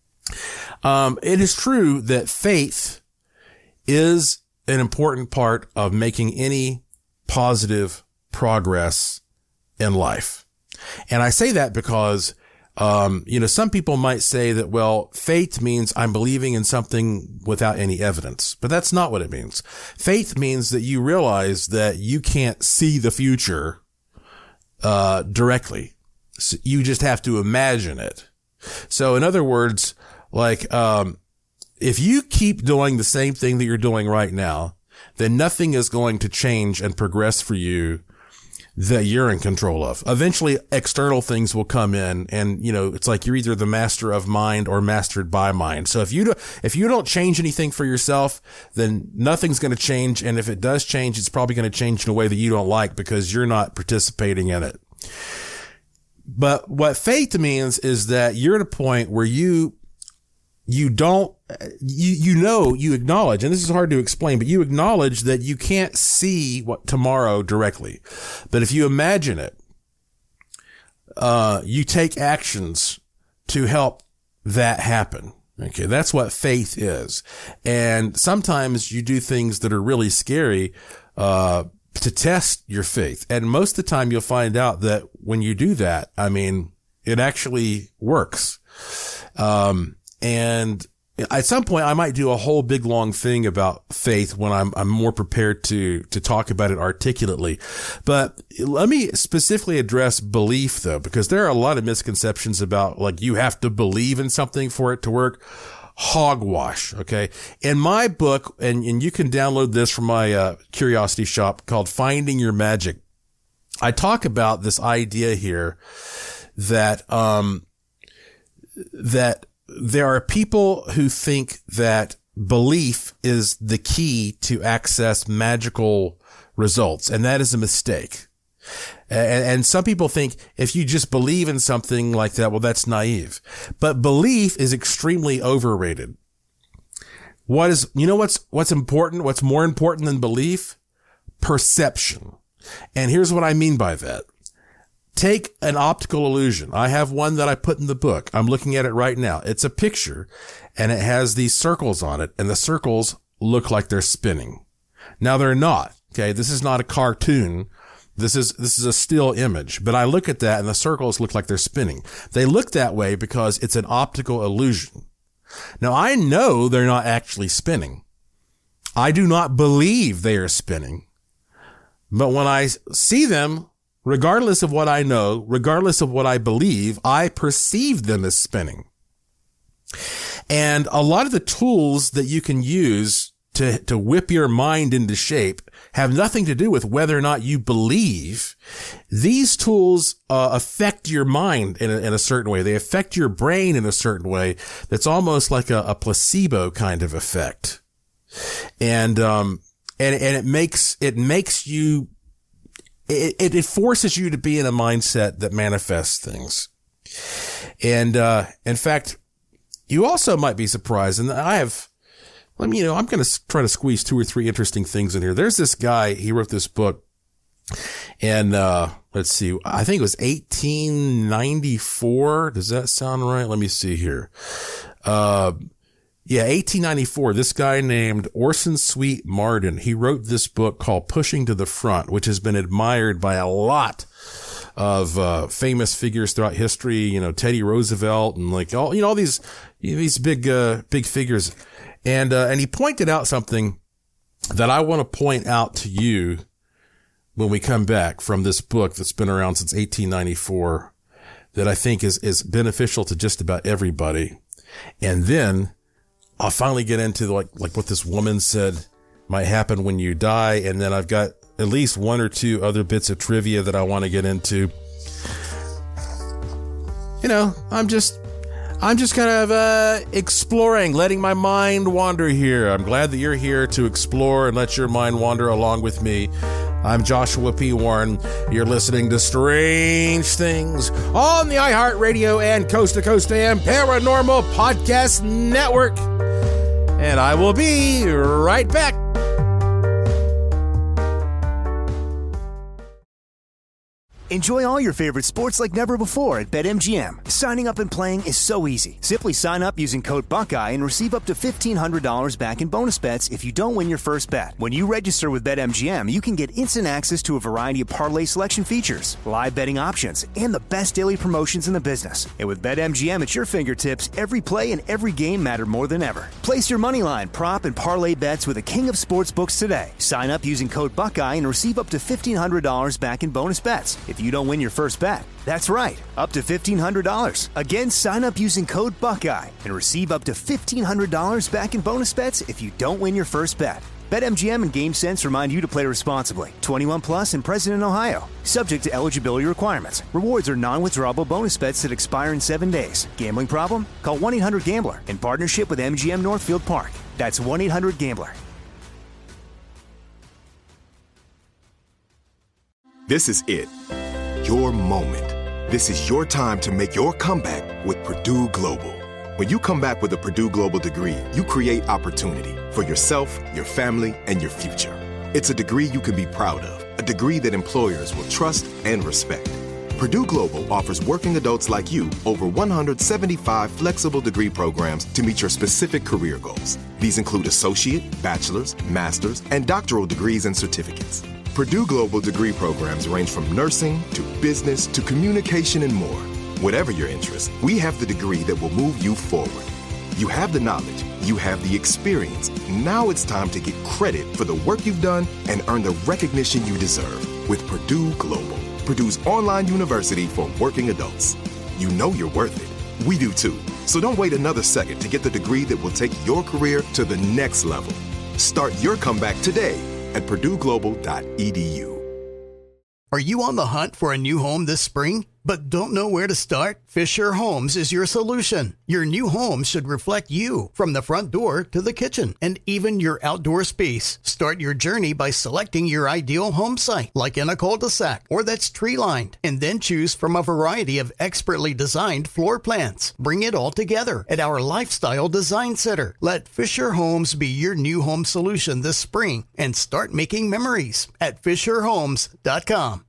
E: Um, it is true that faith is an important part of making any positive progress in life. And I say that because, um, you know, some people might say that, well, faith means I'm believing in something without any evidence, but that's not what it means. Faith means that you realize that you can't see the future, uh, directly. So you just have to imagine it. So in other words, like, um, if you keep doing the same thing that you're doing right now, then nothing is going to change and progress for you that you're in control of. Eventually, external things will come in, and, you know, it's like you're either the master of mind or mastered by mind. So if you do, if you don't change anything for yourself, then nothing's going to change. And if it does change, it's probably going to change in a way that you don't like because you're not participating in it. But what faith means is that you're at a point where you You don't, you, you know, you acknowledge, and this is hard to explain, but you acknowledge that you can't see what tomorrow directly. But if you imagine it, uh, you take actions to help that happen. Okay. That's what faith is. And sometimes you do things that are really scary, uh, to test your faith. And most of the time you'll find out that when you do that, I mean, it actually works. Um, And at some point, I might do a whole big long thing about faith when I'm, I'm more prepared to, to talk about it articulately. But let me specifically address belief though, because there are a lot of misconceptions about like you have to believe in something for it to work. Hogwash. Okay. In my book, and, and you can download this from my, uh, Curiosity Shop called Finding Your Magic. I talk about this idea here that, um, that, there are people who think that belief is the key to access magical results, and that is a mistake. And, and some people think if you just believe in something like that, well, that's naive. But belief is extremely overrated. What is, you know what's, what's important? What's more important than belief? Perception. And here's what I mean by that. Take an optical illusion. I have one that I put in the book. I'm looking at it right now. It's a picture and it has these circles on it, and the circles look like they're spinning. Now they're not. Okay. This is not a cartoon. This is, this is a still image, but I look at that and the circles look like they're spinning. They look that way because it's an optical illusion. Now I know they're not actually spinning. I do not believe they are spinning, but when I see them, regardless of what I know, regardless of what I believe, I perceive them as spinning. And a lot of the tools that you can use to, to whip your mind into shape have nothing to do with whether or not you believe. These tools uh, affect your mind in a, in a certain way. They affect your brain in a certain way that's almost like a, a placebo kind of effect. And, um, and, and it makes, it makes you It, it forces you to be in a mindset that manifests things. And, uh, in fact, you also might be surprised. And I have, let me, you know, I'm going to try to squeeze two or three interesting things in here. There's this guy, he wrote this book and, uh, let's see, I think it was eighteen ninety-four. Does that sound right? Let me see here. Uh, Yeah, eighteen ninety-four, this guy named Orson Swett Marden, he wrote this book called Pushing to the Front, which has been admired by a lot of uh famous figures throughout history, you know, Teddy Roosevelt and like all, you know, all these, you know, these big, uh, big figures. And, uh, and he pointed out something that I want to point out to you when we come back from this book that's been around since eighteen ninety-four that I think is, is beneficial to just about everybody. And then I'll finally get into like, like what this woman said might happen when you die. And then I've got at least one or two other bits of trivia that I want to get into. You know, I'm just, I'm just kind of, uh, exploring, letting my mind wander here. I'm glad that you're here to explore and let your mind wander along with me. I'm Joshua P. Warren. You're listening to Strange Things on the iHeartRadio and Coast to Coast A M Paranormal Podcast Network. And I will be right back.
A: Enjoy all your favorite sports like never before at BetMGM. Signing up and playing is so easy. Simply sign up using code Buckeye and receive up to fifteen hundred dollars back in bonus bets if you don't win your first bet. When you register with BetMGM, you can get instant access to a variety of parlay selection features, live betting options, and the best daily promotions in the business. And with BetMGM at your fingertips, every play and every game matter more than ever. Place your moneyline, prop, and parlay bets with the king of sportsbooks today. Sign up using code Buckeye and receive up to fifteen hundred dollars back in bonus bets if you don't win your first bet. That's right, up to fifteen hundred dollars. Again, sign up using code Buckeye and receive up to fifteen hundred dollars back in bonus bets if you don't win your first bet. BetMGM and GameSense remind you to play responsibly. twenty-one plus and present in Ohio. Subject to eligibility requirements. Rewards are non-withdrawable bonus bets that expire in seven days. Gambling problem? Call one eight hundred gambler in partnership with M G M Northfield Park. That's one eight hundred gambler.
G: This is it. Your moment. This is your time to make your comeback with Purdue Global. When you come back with a Purdue Global degree, you create opportunity for yourself, your family, and your future. It's a degree you can be proud of, a degree that employers will trust and respect. Purdue Global offers working adults like you over one hundred seventy-five flexible degree programs to meet your specific career goals. These include associate, bachelor's, master's, and doctoral degrees and certificates. Purdue Global degree programs range from nursing to business to communication and more. Whatever your interest, we have the degree that will move you forward. You have the knowledge, you have the experience. Now it's time to get credit for the work you've done and earn the recognition you deserve with Purdue Global, Purdue's online university for working adults. You know you're worth it. We do too. So don't wait another second to get the degree that will take your career to the next level. Start your comeback today at purdue global dot e d u.
H: Are you on the hunt for a new home this spring, but don't know where to start? Fisher Homes is your solution. Your new home should reflect you, from the front door to the kitchen, and even your outdoor space. Start your journey by selecting your ideal home site, like in a cul-de-sac or that's tree-lined, and then choose from a variety of expertly designed floor plans. Bring it all together at our Lifestyle Design Center. Let Fisher Homes be your new home solution this spring and start making memories at fisher homes dot com.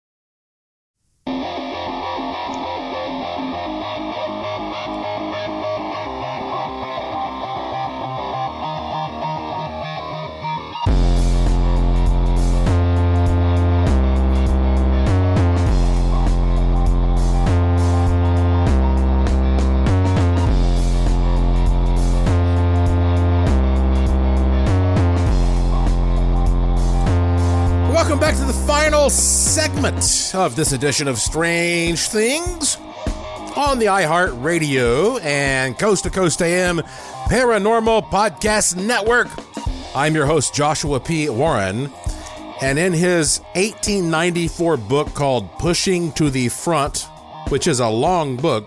E: Welcome back to the final segment of this edition of Strange Things on the iHeartRadio and Coast to Coast A M Paranormal Podcast Network. I'm your host, Joshua P. Warren, and in his eighteen ninety-four book called Pushing to the Front, which is a long book,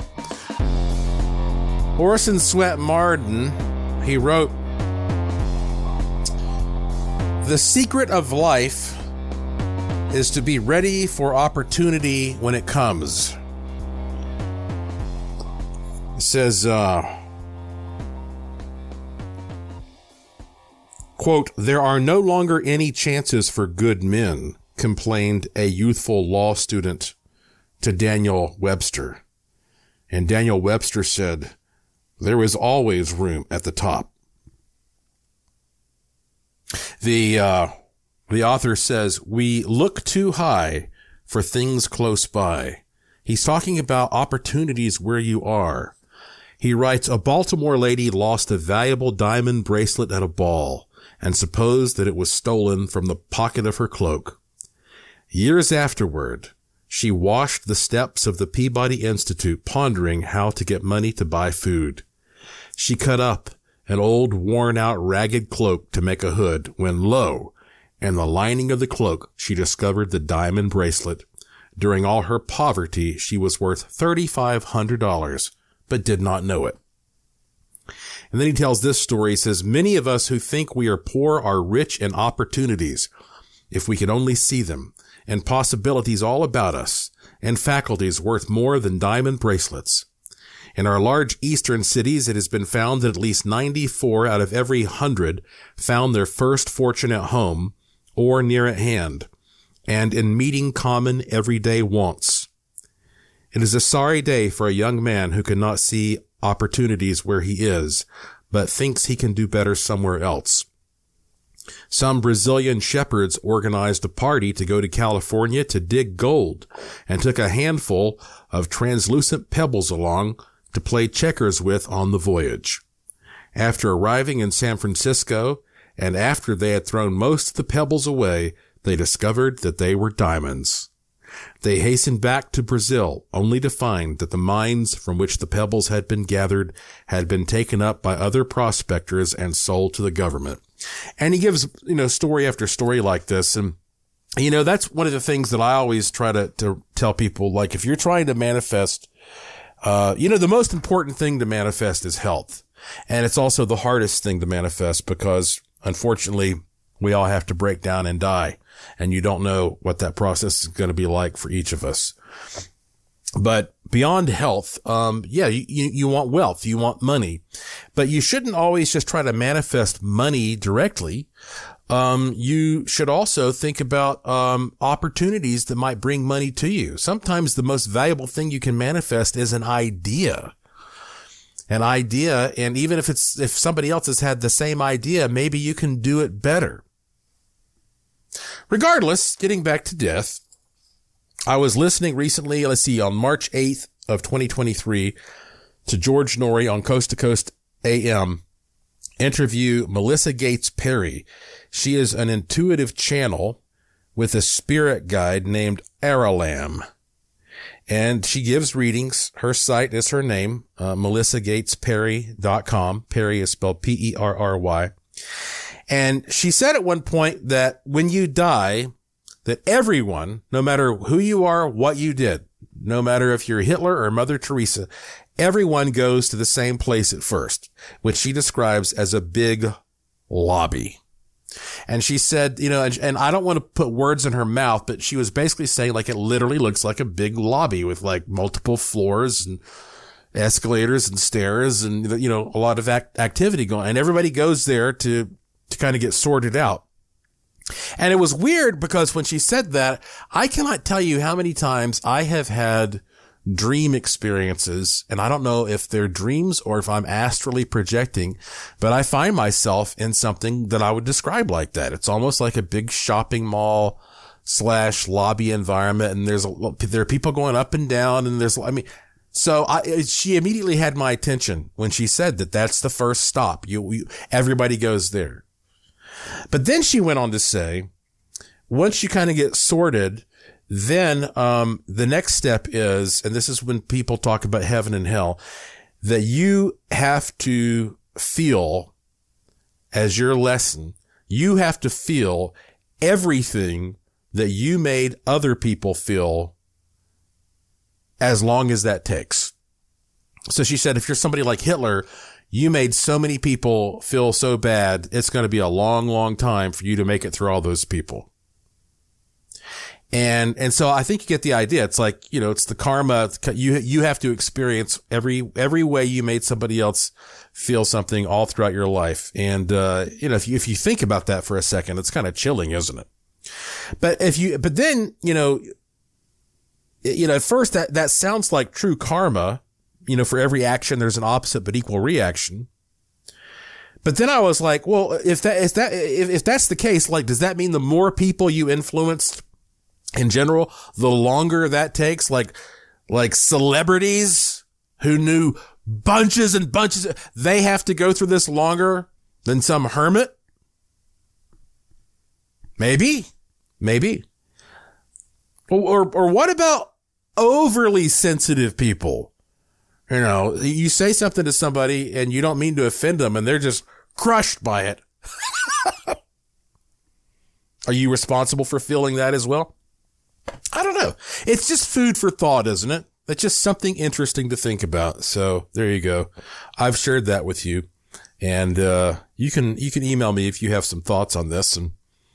E: Orson Swett Marden, he wrote, "The secret of life is to be ready for opportunity when it comes." It says, uh, quote, "There are no longer any chances for good men," complained a youthful law student to Daniel Webster. And Daniel Webster said, "There is always room at the top." The, uh, The author says, "We look too high for things close by." He's talking about opportunities where you are. He writes, "A Baltimore lady lost a valuable diamond bracelet at a ball and supposed that it was stolen from the pocket of her cloak. Years afterward, she washed the steps of the Peabody Institute pondering how to get money to buy food. She cut up an old worn-out ragged cloak to make a hood when, lo, in the lining of the cloak, she discovered the diamond bracelet. During all her poverty, she was worth thirty-five hundred dollars, but did not know it." And then he tells this story. He says, "Many of us who think we are poor are rich in opportunities, if we could only see them, and possibilities all about us, and faculties worth more than diamond bracelets. In our large eastern cities, it has been found that at least ninety-four out of every hundred found their first fortunate home or near at hand. and in meeting common everyday wants. It is a sorry day for a young man who cannot see opportunities where he is, but thinks he can do better somewhere else. Some Brazilian shepherds organized a party to go to California to dig gold and took a handful of translucent pebbles along to play checkers with on the voyage. After arriving in San Francisco, and after they had thrown most of the pebbles away, they discovered that they were diamonds. They hastened back to Brazil, only to find that the mines from which the pebbles had been gathered had been taken up by other prospectors and sold to the government. And he gives, you know, story after story like this. And, you know, that's one of the things that I always try to, to tell people, like, if you're trying to manifest, uh, you know, the most important thing to manifest is health. And it's also the hardest thing to manifest because, unfortunately, we all have to break down and die. And you don't know what that process is going to be like for each of us. But beyond health, um, yeah, you, you want wealth, you want money, but you shouldn't always just try to manifest money directly. Um, you should also think about, um, opportunities that might bring money to you. Sometimes the most valuable thing you can manifest is an idea. An idea, and even if it's, if somebody else has had the same idea, maybe you can do it better. Regardless, getting back to death, I was listening recently, let's see, on March eighth of twenty twenty-three to George Noory on Coast to Coast A M interview Melissa Gates Perry. She is an intuitive channel with a spirit guide named Aralam. And she gives readings. Her site is her name, uh, melissa gates perry dot com. Perry is spelled P E R R Y. And she said at one point that when you die, that everyone, no matter who you are, what you did, no matter if you're Hitler or Mother Teresa, everyone goes to the same place at first, which she describes as a big lobby. And she said, you know, and, and I don't want to put words in her mouth, but she was basically saying, like, it literally looks like a big lobby with like multiple floors and escalators and stairs and, you know, a lot of act- activity going, and everybody goes there to, to kind of get sorted out. And it was weird because when she said that, I cannot tell you how many times I have had dream experiences, and I don't know if they're dreams or if I'm astrally projecting, but I find myself in something that I would describe like that. It's almost like a big shopping mall slash lobby environment, and there's a, there are people going up and down, and there's, I mean, so I, she immediately had my attention when she said that that's the first stop. You, you everybody goes there. But then she went on to say, once you kind of get sorted, then um the next step is, and this is when people talk about heaven and hell, that you have to feel, as your lesson, you have to feel everything that you made other people feel, as long as that takes. So she said, if you're somebody like Hitler, you made so many people feel so bad, it's going to be a long, long time for you to make it through all those people. And, and so I think you get the idea. It's like, you know, it's the karma. You, you have to experience every, every way you made somebody else feel something all throughout your life. And, uh, you know, if you, if you think about that for a second, it's kind of chilling, isn't it? But if you, but then, you know, you know, at first that, that sounds like true karma. You know, for every action, there's an opposite but equal reaction. But then I was like, well, if that, if that, if, if that's the case, like, does that mean the more people you influenced in general, the longer that takes? Like, like celebrities who knew bunches and bunches, they have to go through this longer than some hermit? Maybe, maybe. Or, or, or what about overly sensitive people? You know, you say something to somebody and you don't mean to offend them and they're just crushed by it. Are you responsible for feeling that as well? I don't know. It's just food for thought, isn't it? It's just something interesting to think about. So there you go. I've shared that with you, and uh, you can, you can email me if you have some thoughts on this. And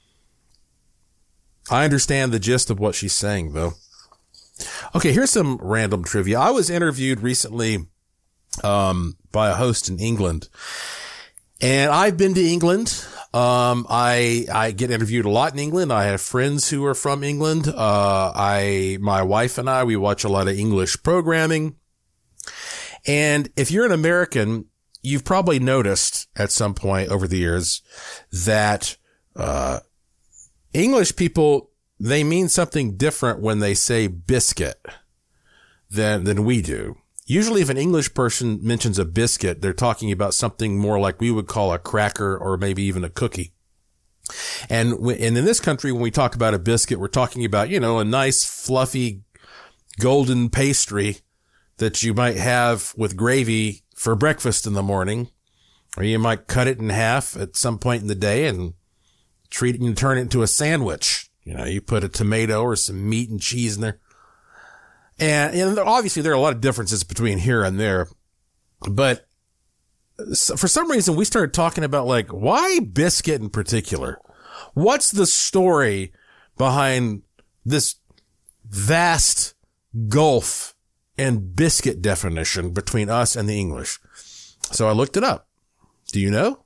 E: I understand the gist of what she's saying, though. Okay, here's some random trivia. I was interviewed recently um by a host in England, and I've been to England. Um, I, I get interviewed a lot in England. I have friends who are from England. Uh, I, my wife and I, we watch a lot of English programming. And if you're an American, you've probably noticed at some point over the years that, uh, English people, they mean something different when they say biscuit than, than we do. Usually if an English person mentions a biscuit, they're talking about something more like we would call a cracker or maybe even a cookie. And, w- and in this country, when we talk about a biscuit, we're talking about, you know, a nice fluffy golden pastry that you might have with gravy for breakfast in the morning, or you might cut it in half at some point in the day and treat it and turn it into a sandwich. You know, you put a tomato or some meat and cheese in there. And, and obviously there are a lot of differences between here and there, but for some reason we started talking about like, why biscuit in particular? What's the story behind this vast gulf in biscuit definition between us and the English? So I looked it up. Do you know?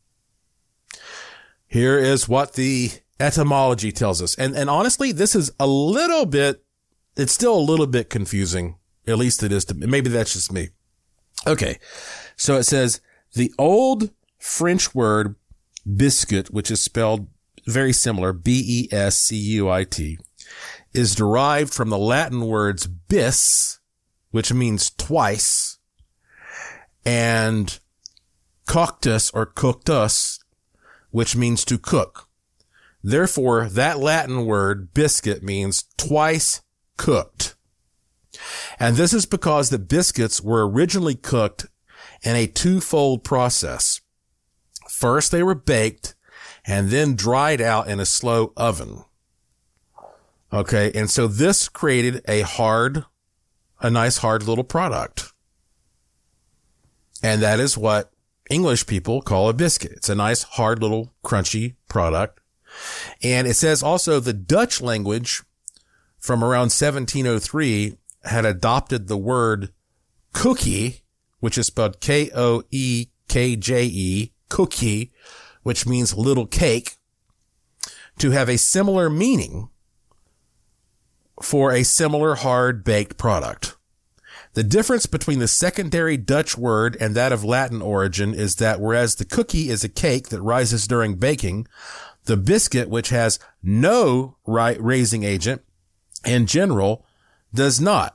E: Here is what the etymology tells us. And, and honestly, this is a little bit It's still a little bit confusing. At least it is to me. Maybe that's just me. Okay. So it says the old French word biscuit, which is spelled very similar, B E S C U I T, is derived from the Latin words bis, which means twice, and coctus or coctus, which means to cook. Therefore, that Latin word biscuit means twice cooked. And this is because the biscuits were originally cooked in a twofold process. First, they were baked and then dried out in a slow oven. Okay. And so this created a hard, a nice hard little product. And that is what English people call a biscuit. It's a nice hard little crunchy product. And it says also the Dutch language from around seventeen oh three had adopted the word cookie, which is spelled K O E K J E, cookie, which means little cake, to have a similar meaning for a similar hard baked product. The difference between the secondary Dutch word and that of Latin origin is that whereas the cookie is a cake that rises during baking, the biscuit, which has no raising agent, in general, does not.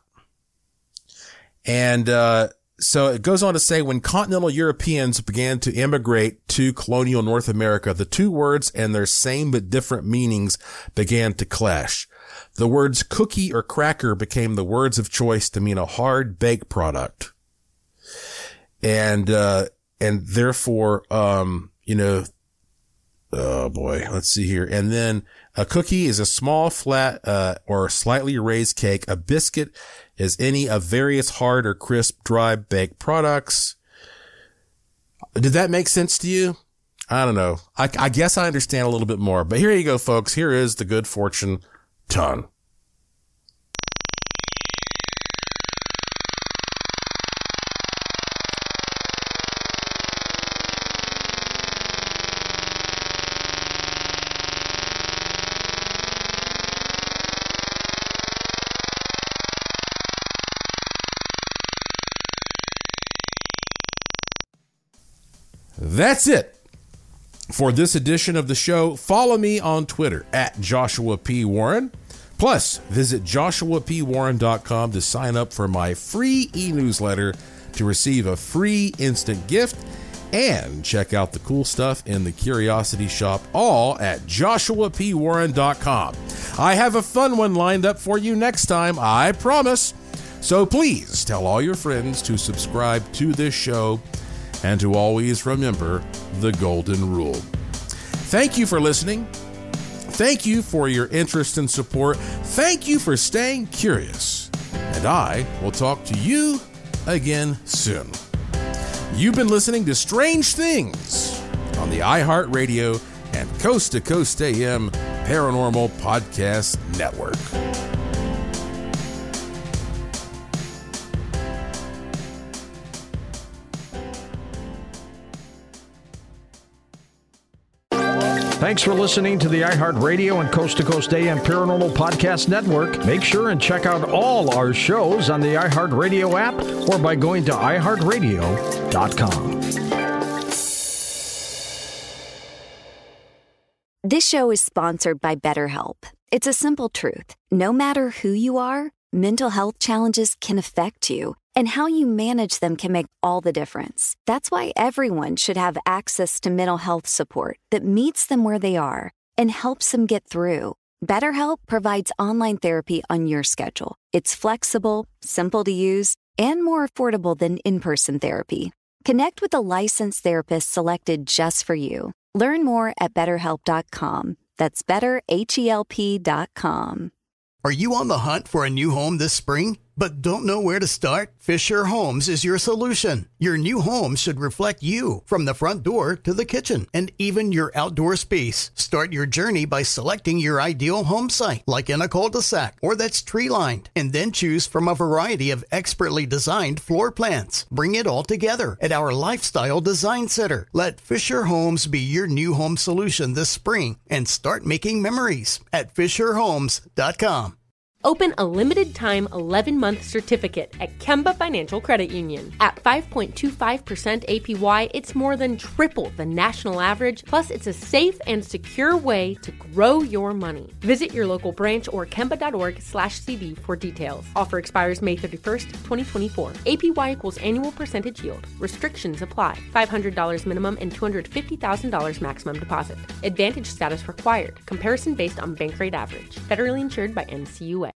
E: And uh so it goes on to say, when continental Europeans began to immigrate to colonial North America, the two words and their same but different meanings began to clash. The words cookie or cracker became the words of choice to mean a hard baked product. And uh and therefore, um, you know, oh boy, let's see here. And then a cookie is a small, flat, uh, or slightly raised cake. A biscuit is any of various hard or crisp, dry baked products. Did that make sense to you? I don't know. I, I guess I understand a little bit more, but here you go, folks. Here is the Good Fortune ton. That's it for this edition of the show. Follow me on Twitter at Joshua P. Warren. Plus, visit joshua p warren dot com to sign up for my free e-newsletter to receive a free instant gift, and check out the cool stuff in the Curiosity Shop, all at joshua p warren dot com. I have a fun one lined up for you next time, I promise. So please tell all your friends to subscribe to this show and to always remember the golden rule. Thank you for listening. Thank you for your interest and support. Thank you for staying curious. And I will talk to you again soon. You've been listening to Strange Things on the iHeartRadio and Coast to Coast A M Paranormal Podcast Network.
B: Thanks for listening to the iHeartRadio and Coast to Coast A M Paranormal Podcast Network. Make sure and check out all our shows on the iHeartRadio app or by going to i heart radio dot com.
F: This show is sponsored by BetterHelp. It's a simple truth. No matter who you are, mental health challenges can affect you, and how you manage them can make all the difference. That's why everyone should have access to mental health support that meets them where they are and helps them get through. BetterHelp provides online therapy on your schedule. It's flexible, simple to use, and more affordable than in-person therapy. Connect with a licensed therapist selected just for you. Learn more at better help dot com. That's better help dot com.
H: Are you on the hunt for a new home this spring, but don't know where to start? Fisher Homes is your solution. Your new home should reflect you, from the front door to the kitchen and even your outdoor space. Start your journey by selecting your ideal home site, like in a cul-de-sac or that's tree-lined, and then choose from a variety of expertly designed floor plans. Bring it all together at our Lifestyle Design Center. Let Fisher Homes be your new home solution this spring and start making memories at fisher homes dot com.
I: Open a limited-time eleven-month certificate at Kemba Financial Credit Union. At five point two five percent A P Y, it's more than triple the national average, plus it's a safe and secure way to grow your money. Visit your local branch or kemba dot org slash c d for details. Offer expires May thirty-first, twenty twenty-four. A P Y equals annual percentage yield. Restrictions apply. five hundred dollars minimum and two hundred fifty thousand dollars maximum deposit. Advantage status required. Comparison based on bank rate average. Federally insured by N C U A.